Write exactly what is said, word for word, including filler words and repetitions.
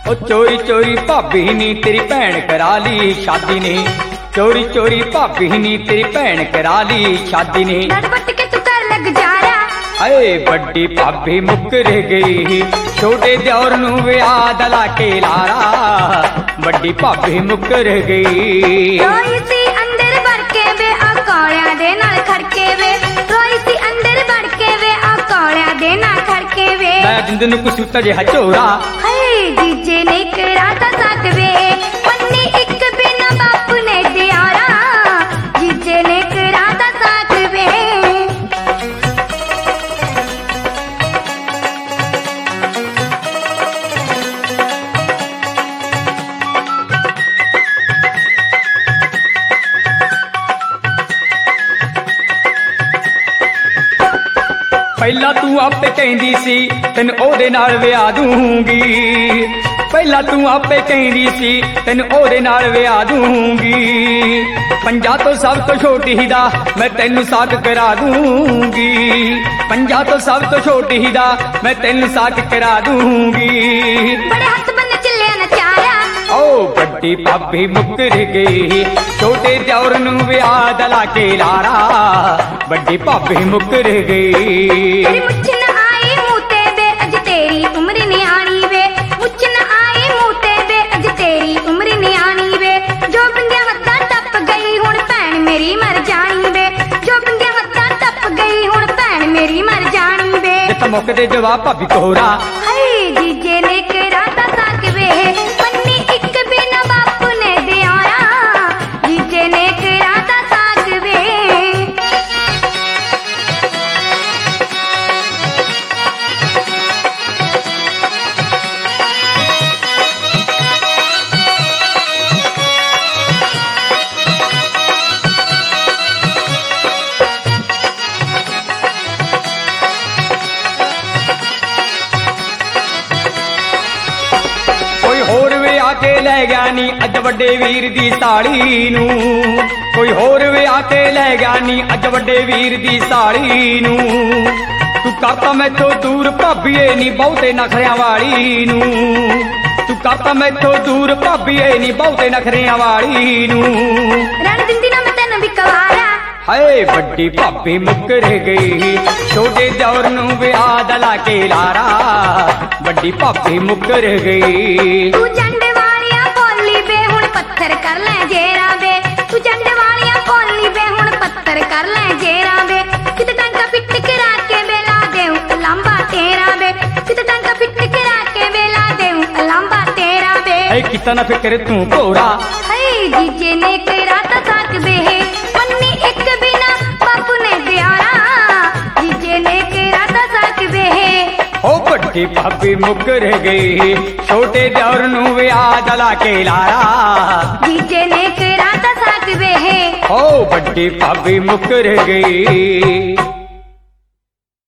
ओ चोरी चोरी भाभी नी तेरी भैन करा ली शादी ने, चोरी चोरी भाभी नी तेरी भैन करा ली शादी ने। लड़बट के तू कर लग जा रहा, अरे बड़ी भाभी मुकर गई, छोटे दौर नू विआह दला के लारा, बड़ी भाभी मुकर गई। रोई सी अंदर बढ़ के वे आ कौड़िया दे नाल खड़के वे, रोई सी अंदर बढ़ के वे आ कौड़िया दे नाल खड़के वे। मैं जिंद नू कुछ तजे हचोरा, हाय जीजे ने करा ता साथ वे, पन्नी एक बिना बापू ने दियारा, जीजे ने करा ता साथ वे। पहला तू आपे कहंदी सी तेन ओदे नाल विआह दूंगी, पहला तू आपे कहंदी सी तेन ओदे नाल विआह दूंगी। पंजा तो सब तो छोटी ही दा मैं तेनू साथ करा दूंगी, पंजा तो सब तो छोटी ही दा मैं तेनू साथ करा दूंगी। बड़े हाथ बन चिल्ले नचाया, ओ बड़ी भाभी मुकर गई, छोटे दौर नू विआह दला के लारा, बड़ी भाभी मुकर गई। तेरी मुछ न आई मुँह ते वे अज तेरी उम्र न्याणी वे, मुछ न आई मुँह ते वे अज तेरी उम्र न्याणी वे। जो बंदियां हत्था टप गई हुण भैन मेरी मर जानी वे, जो बंदियां हत्था टप गई हुण भैन मेरी मर जानी वे। जित मौके दे जवाब भाभी कोहरा, हाय जीजे ने करा ता साक वे, पन्नी एक बिना बापू ने दियारा, जीजे ने करा ता साक वे। होर वे आके लै गया नी अज वड्डे वीर दी साड़ी नू, कोई होर वे आके लै गया नी अज वड्डे वीर दी साड़ी नू। तू करता मैथों दूर भाभीए नी बहुते नखरियां वाली नू, तू करता मैथों दूर भाभीए नी बहुते नखरियां वाली नू। रण दिंदी ना मैं तेन भी कवारा, हाय बड़ी भाभी मुकर गई, छोटे दौर नू विआह दला के लारा, बड़ी भाभी मुकर गई। तू जंड वालियां बोली बे हुण पत्थर कर ले जेरा बे, तू जंड वालियां बोली बे हुण पत्थर कर ले जेरा बे। कित टंका पिट करा के बेला देऊं लांबा तेरा बे, कित टंका पिट करा के बेला देऊं लांबा तेरा बे। ऐ कितना ना फिक्र तू कोरा, हाय जीजे ने करा ता साक बे, पन्नी एक बिना बापू ने दियारा, जीजे ने करा ता साक बे। ओ बड़ी भाभी मुकर गई, छोटे दौर नू विआह दला के लारा, जीजे ने करा ता साक बे। ओ बड़ी भाभी मुकर गई।